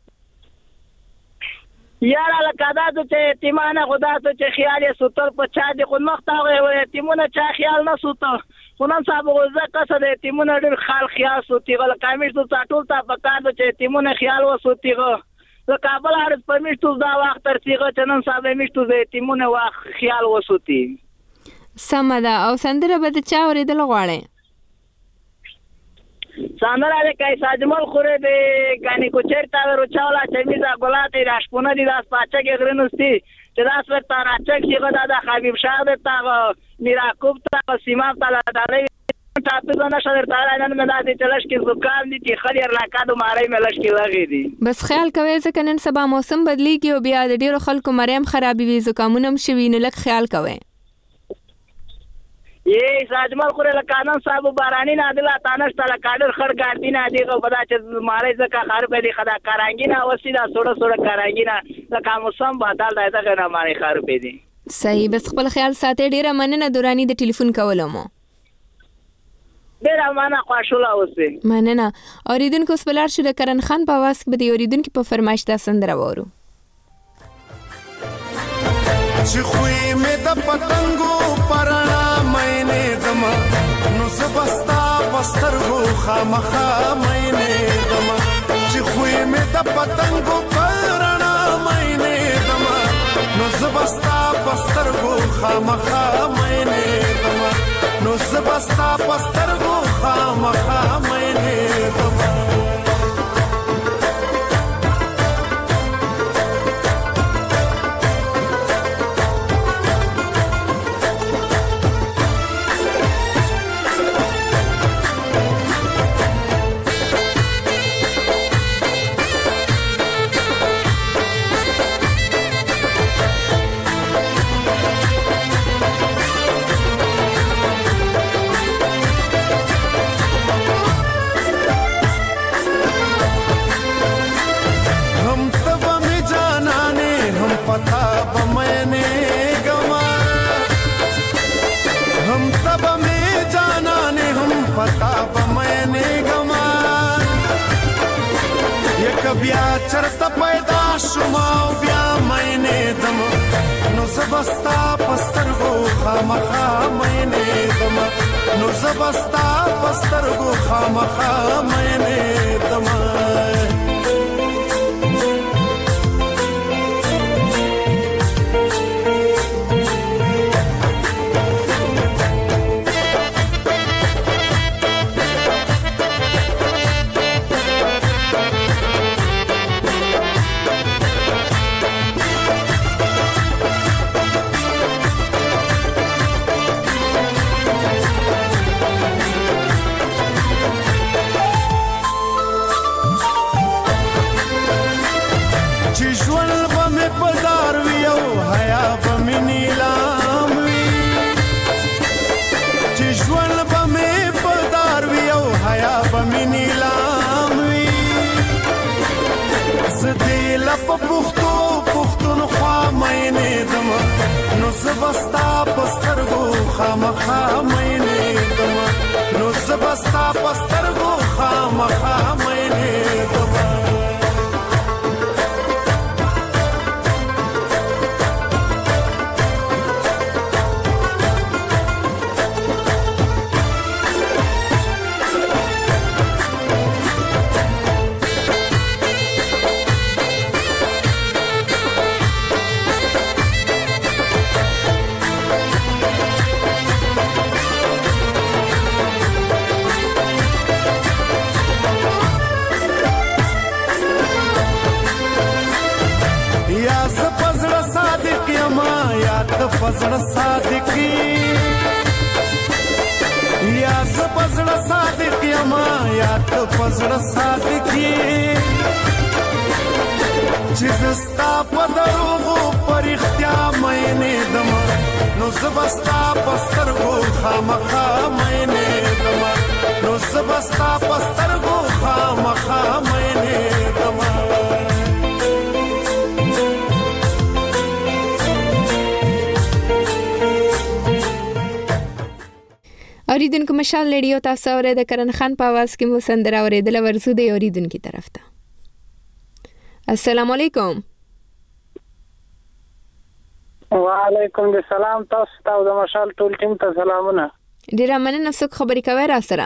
یاره لکدا ته تیمانه خدا ته چې خیال یې سوتل په چا دي خو مختاوي وي تیمونه چا خیال نه سوته خو نن صاحب غوځه کسه د تیمونه ډېر خال خیال سوتي غل کامیش ته ټول تا پکار چې تیمونه خیال وسوتيغه د کابل هر پرمیشتو دا وخت ترڅیغه چنن صاحب میشتو د تیمونه واخ خیال وسوتي سمدا او سندره به چا اوریدل غواړي سندره د کای ساجمل خوره د غانی کو چرتا ورو چاولا چمیزا ګلاته راشپونه دي داس پاچا کې غرنوستي چې داس ورته راچک چې غدا د حبیب شاه د تا میراکوب تا سیما تعالی دالي تاسو نه شر تعالی نن مې د چلش کې زکام دي چې خلیر لا کادو مارای مې لش کې لغې دي بس خیال کوي ځکه نن سبا موسم بدلیږي او بیا د ډیرو خلکو مریم خرابې وي زکامونه هم شوي نو لک خیال کوي یې ساجمل خوره لکانن صاحب بارانی نه دلا تانش تعالی کاډر خړ ګاډی نه دی غو بدا چې مارای زکه خار په دې خدا کارانګی نه وسیدا سوړ سوړ کارانګی نه لکه موسم بدل دی دا نه مارای خار په دې صحیح بس خپل خیال ساتي ډیره مننه دورانی د ټلیفون کولو مو ډیره مننه خوشاله اوسئ مننه اوریدونکو سپلار شو د کرن خان په आवाज کې د اوریدونکو په فرمایش دا سندره وورو چې خوې مې د پتنګو پرانا مینه دما نو زبستا پسترغو خامخا مینه دما چې خوې مې د پتنګو پرانا مینه دما نو زبستا پسترغو خامخا مینه دما نو زبستا پسترغو خامخا مینه دما بیا چرته پیدا شوم بیا مینه دم نو زبستا پسترګو خامخا مینه دما نو زبستا پسترګو خامخا مینه دما پختو پختون خوا مینه دما نو زبستا پسترګو خامخا مینه دما نو زبستا پسترګو خامخا مینه دما فزړه صادقي یا ز فزړه صادقي ما یا ته فزړه صادقي چې زستا په دروغو پر اختیا مینه دما نو زبستا پسترګو خامخا مینه دما نو زبستا پسترګو خامخا مینه دما اوریدونکو مشال ریډیو تاسو اورئ د کرن خان په आवाज کې مو سندره اوریدل ورزو د اوریدونکو طرف ته. السلام علیکم. وعلیکم السلام. تاسو ته د مشال ټول ټیم ته سلامونه. ډیر مننه څوک خبرې کوي را سره.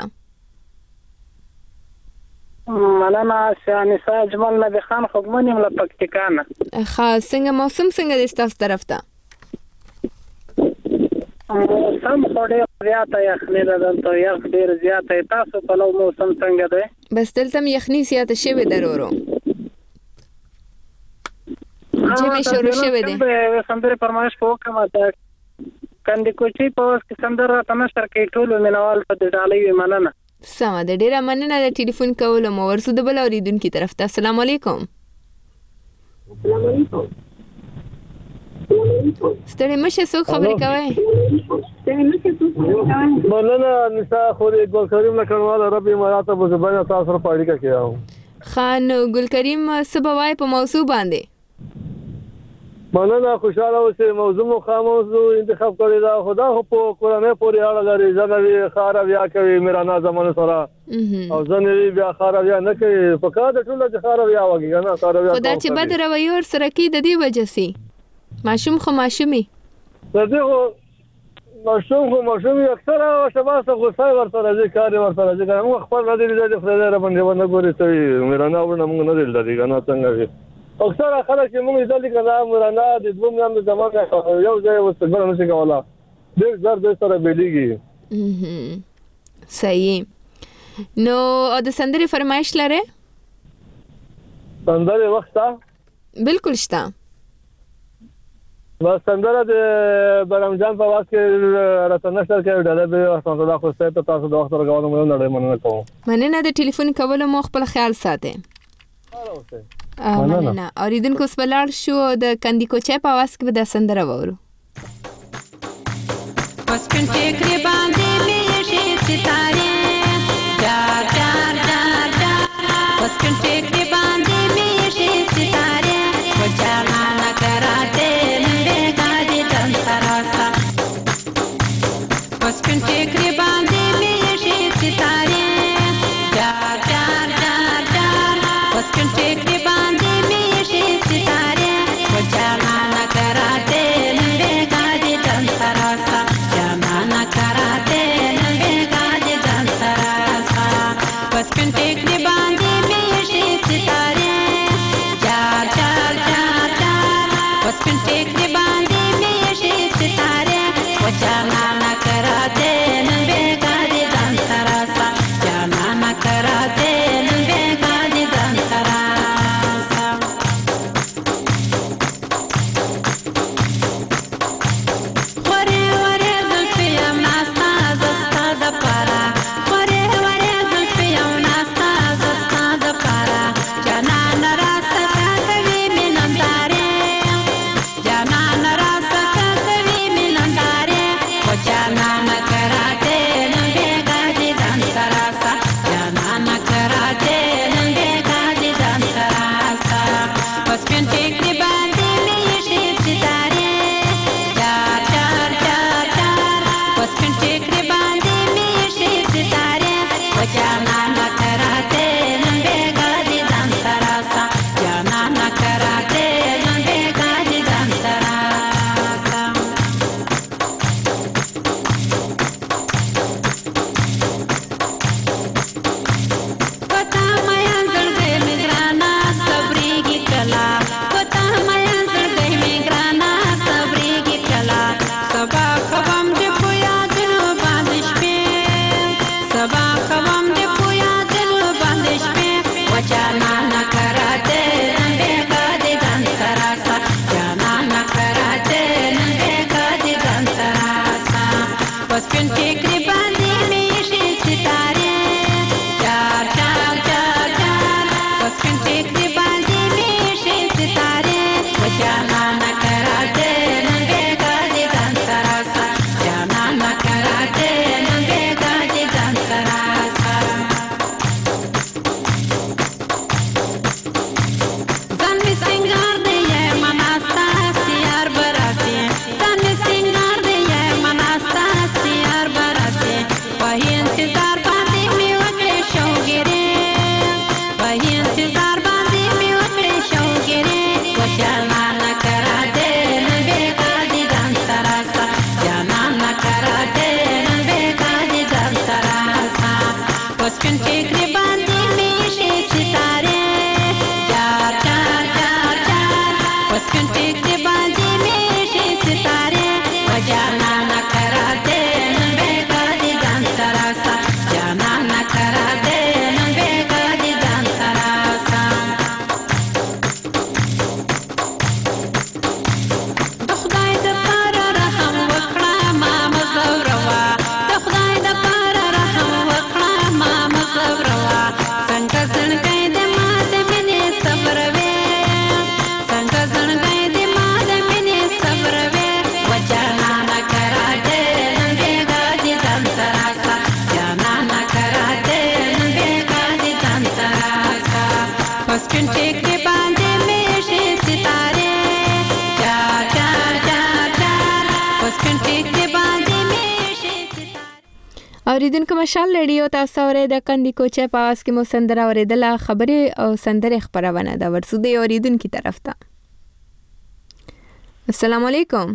مننه سیانسا اجمل نبی خان خوګمنی مل پکتیکانه. خاص څنګه موسم څنګه د تاسو طرف ته؟ موسم خوري زیاته یخني ده دلته یخ ډیر زیاته تاسو په لو موسم څنګه ده؟ بس دلته یخني زیاته شوی درورو. جمع شروع شوی ده. سندره فرمایش وکړه ده. کندې کوچی په واس کې سندره تنشر کې ټول مینوال په ډالۍ مننه. سم ده ډیر مننه د ټلیفون کولو مو ورسو د بل اوریدونکو طرف ته. السلام علیکم. السلام علیکم. ستړي مشه څوک خبرې کوي؟ مننه نساء خوري ګل کریم لکنواله ربي مراته په زبانه تاسو سره پاړی کې آو. خان ګل کریم سبوای په موضوع باندې. مننه خوشاله اوسه موضوع مو خاموزو انتخاب کړی دا خدا خو په قرانه پورې اړه لري ځنوي خارا بیا کوي میرانا زمانه سره او ځنوي بیا خارا بیا نه کوي په کار د ټول د خارا بیا وږي کنه خارا بیا خدا چې بد روي ور سره کې د دې وجه سي ماشوم خو ماشومي دغه ماشوم خو ماشومي اکثره شباسه غوسه ور سره دي کار ور سره دي موږ خپل نه دي د خدای را باندې ونه ګوري ته میرانا ورنه موږ نه دي لري کنه څنګه وي اکثره خلک چې موږ دلته کنه میرانا د دوه میام د زمانه یو ځای وسګر نه شي کولا ډېر زر د سره بلیږي صحیح نو د سندري فرمایش لره سندري وخت بالکل شته بس سندره د برامجان په واسه کې راته نشر کې ډاله به تاسو دا خو ستاسو تاسو د وخت راغونو مونږ نه مننه کوم مننه د ټلیفون کول مو خپل خیال ساتئ مننه اوریدونکو سپلار شو د کندی کوچه په واسه کې د سندره وورو بس کنټه کړي باندې مې شي ستاره جار جار جار جار بس کنټه کړي باندې مې شي ستاره وجانا نکراته बस कंटे करे बांधे में ये सितारे जार जार जार जार बस कंटे करे बांधे में ये सितारे वो जाना न कराते लंबे गाजे तन पश्चिम टेकरी बांधे में शे सितारे वो जाना न करा दे नंबे गादी दान सरासा जाना न करा दे नंबे गादी दान सरासा वरे वरे जुल्फी नास्ता जस्ता द पारा वरे वरे जुल्फी नास्ता जस्ता द पारा जाना न रास्ता कभी मिलंदारे जाना न रास्ता कभी मिलंदारे वो जाना न करा दे नंगे गादी दान सरासा जाना न करा दे नंगे गादी दान सरासा पश्चिम टेकरी बांधे में ये शे सितारे चार चार चार चार पश्चिम टेकरी बांधे में ये शे सितारे वो जाना न करा दे नंगे गादी दान सरासा जाना न करा दे नंगे गादी दान सरासा पता माया जड़ गए में ग्राना सबरी की कला पता माया जड़ गए में ग्राना सबरी की कला सबा खबम जे पुया दिल बांधिश पे सबा खबम जे पुया दिल बांधिश पे वो जाना न करा दे नंगे गादी दान सरासा जाना न करा दे नंगे गादी दान सरासा पश्चिम टेकरी बांधे में ये शे सितारे चार चार चार चार पश्चिम टेकरी बांधे में ये शे सितारे वो जाना न करा दे नंगे गादी दान सरासा जाना न करा दे नंगे गादी दान सरासा जन में सिंगार दे ये मनास्ता सियार बरासे जन में सिंगार दे ये मनास्ता सियार बरासे वही इंतजार बांधे में वकड़े शौगिरे वही इंतजार बांधे में वकड़े शौगिरे वो जाना न करा दे नंगे गादी दान सरासा जाना न करा दे नंगे गादी दान सरासा पश्चिम टेकरी बांधे में ये शे सितारे चार चार चार चार पश्चिम टेकरी बांधे में ये शे सितारे वो जाना न करा दे नंगे गादी दान सरासा जाना न करा दे नंगे गादी दान सरासा د خدای د پاره رحم وکړه ما مزوروا د خدای د پاره رحم وکړه ما مزوروا څنګه زړګی د ما د مینې صبر وې څنګه زړګی د ما د مینې صبر وې و جانا نه کرا دې ننګې ګاډي ځان سراسا جانا نه کرا دې ننګې ګاډي ځان سراسا پسکن ټیکې باندې مې شي ستاره چار چار چار چار پسکن ټیکې باندې مې شي اوریدونکو مشال رادیو تاسو اورئ د کندي کوچه په आवाज کې مو سندره اوریدله خبرې او سندره خبرونه دا ورسوده اوریدونکو طرف ته السلام علیکم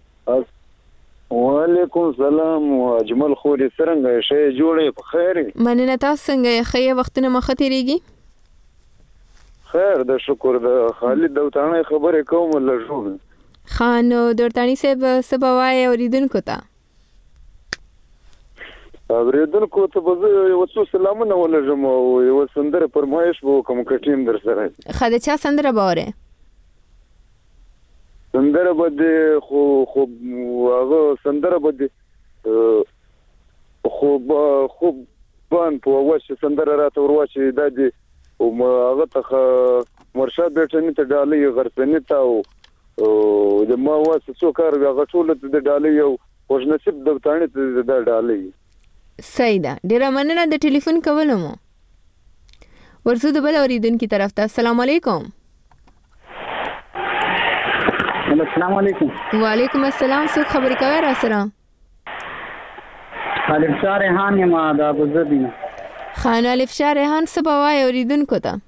وعلیکم السلام اجمل خوري څنګه شې جوړې په خیر مننه تاسو څنګه خیر وختونه مخ تیریږي خیر د شکر د خالد دوتانه خبره کوم لږو خان دورتانی صاحب سبوای اوریدونکو ته اوریدونکو ته به یو څه سلامونه ولژم او یو سندره پرمایش وو کوم کټیم در سره خاله چا سندره باوره سندره بده خو خو هغه سندره بده خو خو بان په واشه سندره راته ورواچې د دې او هغه ته مرشد بیٹنی ته ډالې غرسنی ته او د ما واسه څو کار هغه ټول ته د ډالې یو خوش نصیب د تانه ته د ډالې صحیح ده ډیر مننه د ټلیفون کولو مو ورسو د بل اوریدونکو طرف ته السلام علیکم السلام علیکم وعلیکم السلام څه خبرې کوي را سره الف شاه ریحان یم د ابوظبي خان الف شاه ریحان سبوای اوریدونکو ته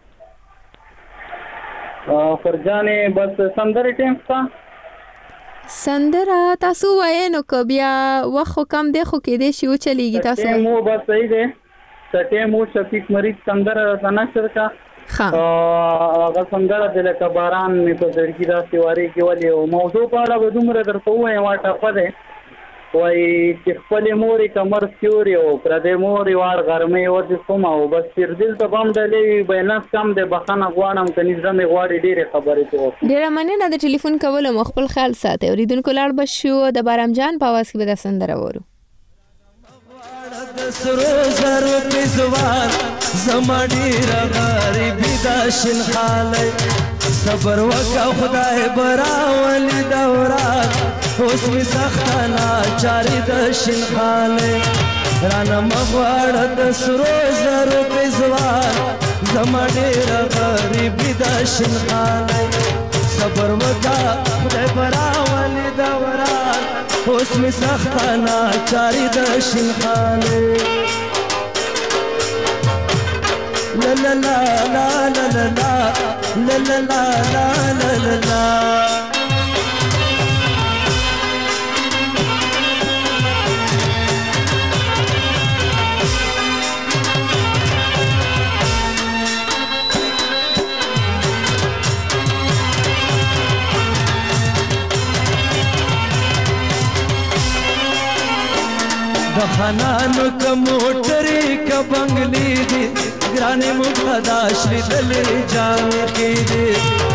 فرجانه بس سندره ټیم تا سندره تاسو وای نو ک بیا وخت کم دی خو کې دی شو چلیږي تاسو مو بس صحیح دی ټیم مو شفیق مریض سندره تناشر کا هغه سندره د لکه باران مې په زړګي داسې وارې کې ولې او موضوع په اړه به دومره درته ووایم ټپه دی وایي چې خپلې مورې کمر سیوري او پردې مورې وار غرمې ورځې څومه او بس تېردل ته به هم ډلې وي بیلنس کم دی بخښنه غواړم که نږدې مې غواړي ډېرې خبرې ته وکړم. ډېره مننه د ټلیفون کولو مو خپل خیال ساتئ. اورېدونکو لاړ به شو د بارام جان په اواز کې به دا سندره وورو. د سرو زرو پېزوان زما ډېره غریبي دا شین خالی صبر وکړه خدای به راولي دوران اوس مې سخته ناچاري د شین خالی رانه مه غواړه د سرو زرو پېزوان زما ډېره غریبي دا شین خالی صبر وکړه خدای به راولي دوران اوس مې سخته ناچاري د شین خالی لا لا لا لا لا لا لا لا لا لا لا لا لا د خانانو که موټرې که بنګلې دي ګرانې مبتدا شلیدلې جامې کې دي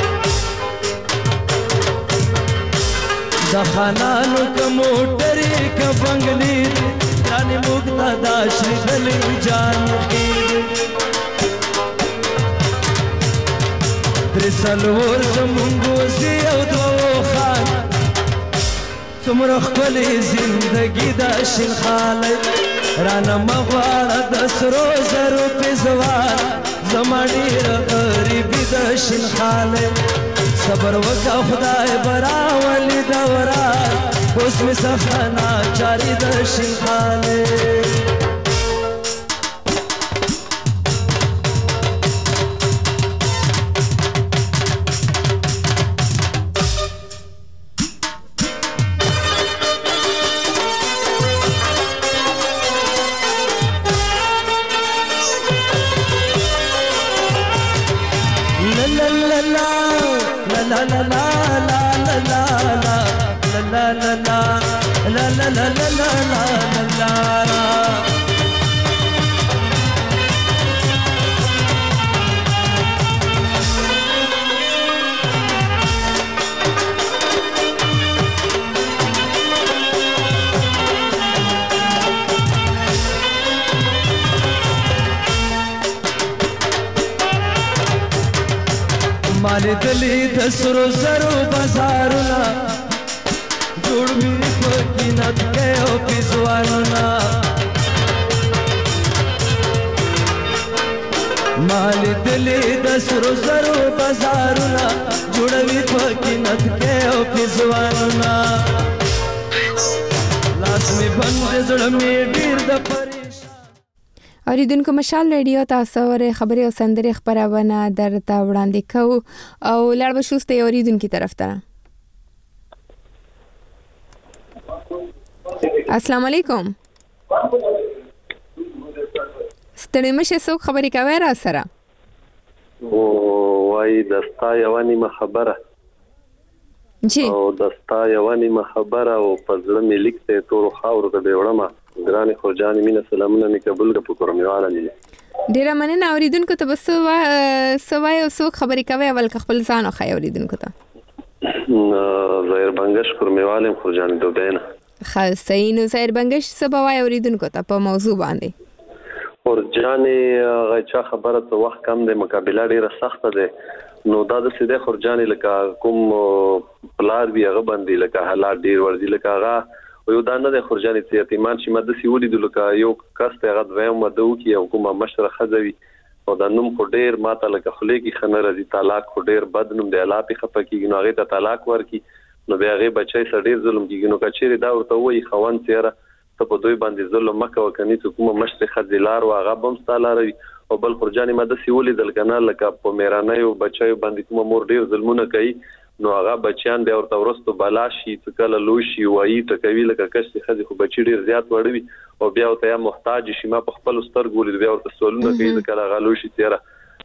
د خانانو که موټرې که بنګلې دي ګرانې مبتدا شلیدلې جامې کې دي درې څلور زمونږ وزې او دوه خان څومره ښکلې زندګي دا شین خالی رانه مه غواړه د سرو زرو پېزوان زما ډېره غریبي د شین خالی صبر وکړه خدای به راولي دوران اوس مې سخته ناچاري د شین خالی la la la la la la la la la la la la la la la la la la مالی دلی د سرو زرو بازارونه جوړ می په قیمت کې او پیسوانونه مالی دلی د سرو زرو بازارونه جوړ می په قیمت کې او پیسوانونه لاس می بند زړه می ډیر د اوریدونکو مشال ریډیو تاسو ور خبري او سندري خبرونه درته وړاندې کوو او لړ بشوسته اوریدونکو طرف ته. السلام علیکم. ستړي مشه څوک خبري کوي را سره؟ او وای دستا یوانی خبره جی او دستا یوانی خبره او پزړه مې لیکته تور خاور د بیوړما ګرانې خورجانې مینه سلامونه مې قبول د پکورمیواله دي. ډیره مننه اوریدونکو ته بس سوای او څوک خبرې کوي اول خپل ځان او خای اوریدونکو ته. زهیر بنگش کورمیواله خورجانې دوبینه. خاصه نو زهیر بنگش سبا وای اوریدونکو ته په موضوع باندې. خورجانې غچا خبره ته وخت کم دی مقابله ډیره سخته ده نو دا د سیده خورجانې لکه کوم پلار وی هغه باندې لکه حالات ډیر ورځي لکه هغه یو دا نه د خورجانې ته یتیمان چې مده سی ولې د لکه یو کس ته هغه دویم مده وکي او کومه مشره خزوي او دا نوم خو ډیر ماته لکه خلې کې خنه راځي طلاق خو ډیر بد نوم دی الله په خپه کې نو هغه ته طلاق ورکی نو بیا هغه بچي سره ډیر ظلم کیږي نو کچېره دا ورته وایي خوان سره ته په دوی باندې ظلم مکه وکني ته کومه مشره خزلار او هغه بم ستالاروي او بل خورجانې مده سی ولې دل کنه لکه په میرانه یو بچي باندې کومه مور ډیر ظلمونه کوي نو هغه بچیان بیا ورته ورستو بلاشي ته کله لوشي وایي ته کوي لکه کښ خزي خو بچی ډیر زیات وړوي او بیا ته محتاج شي ما په خپل سترګو لید بیا ورته سوالونه کوي کله غلوشي تیرا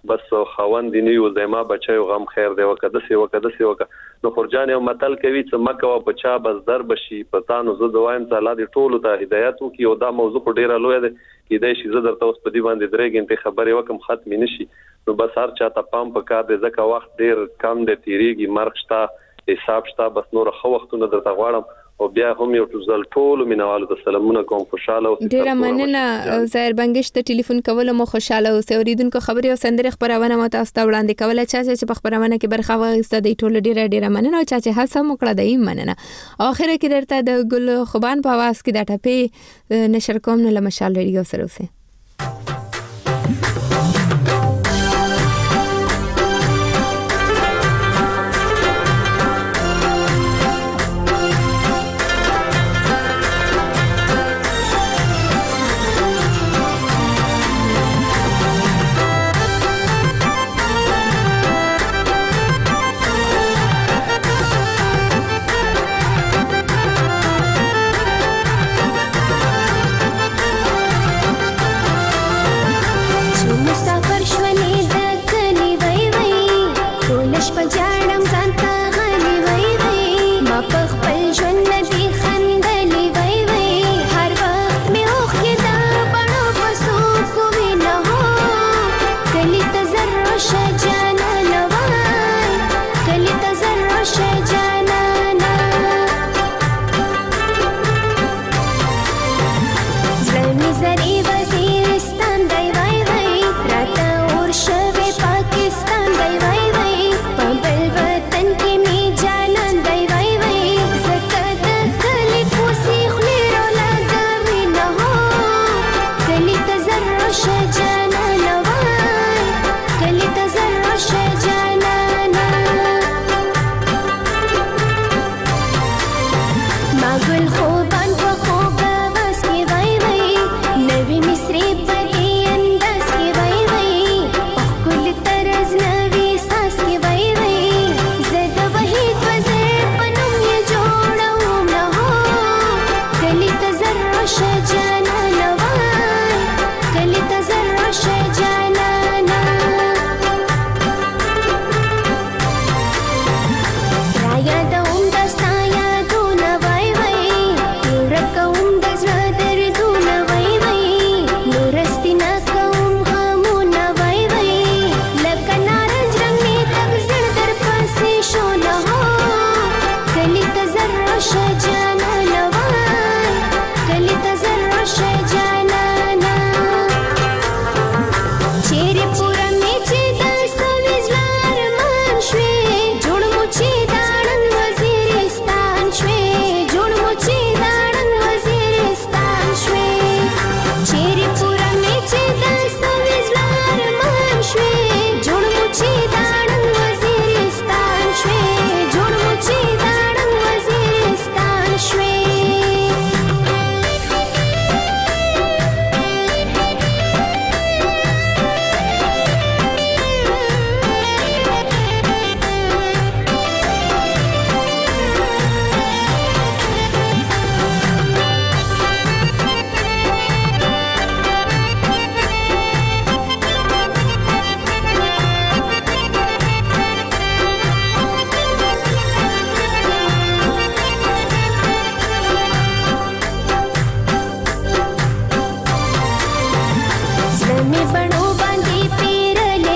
بس خوند دی نیو زما بچي غم خیر دی وکده سی وکده سی وک نو خورجان یو متل کوي چې مکه و بچا بس در بشي پتانو زه دوایم تعالی دی ټولو ته هدایت وکي او دا موضوع په ډیره لوی ده کې د شي زه درته اوس په دی باندې درې غنټه خبرې وکم ختم نشي نو بس هر چا ته پام پکار دی ځکه وخت ډیر کم دی تیریږي مرګ شته حساب شته بس نور خو وختونه درته غواړم او بیا هم یو ټول ټول مینوالو د سلامونه کوم خوشاله او ډیر مننه زهر بنگش ته ټلیفون کول مو خوشاله او اوریدونکو خبري او سندره خبرونه مو تاسو ته وړاندې کوله چې چې په خبرونه کې برخه واغسته دی ټول ډیر ډیر مننه او چې هڅه مو کړه دی مننه اخر کې درته د ګل خوبان په आवाज کې د ټپې نشر کوم نه مشال ریډیو سره اوسه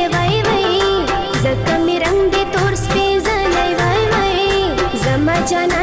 जन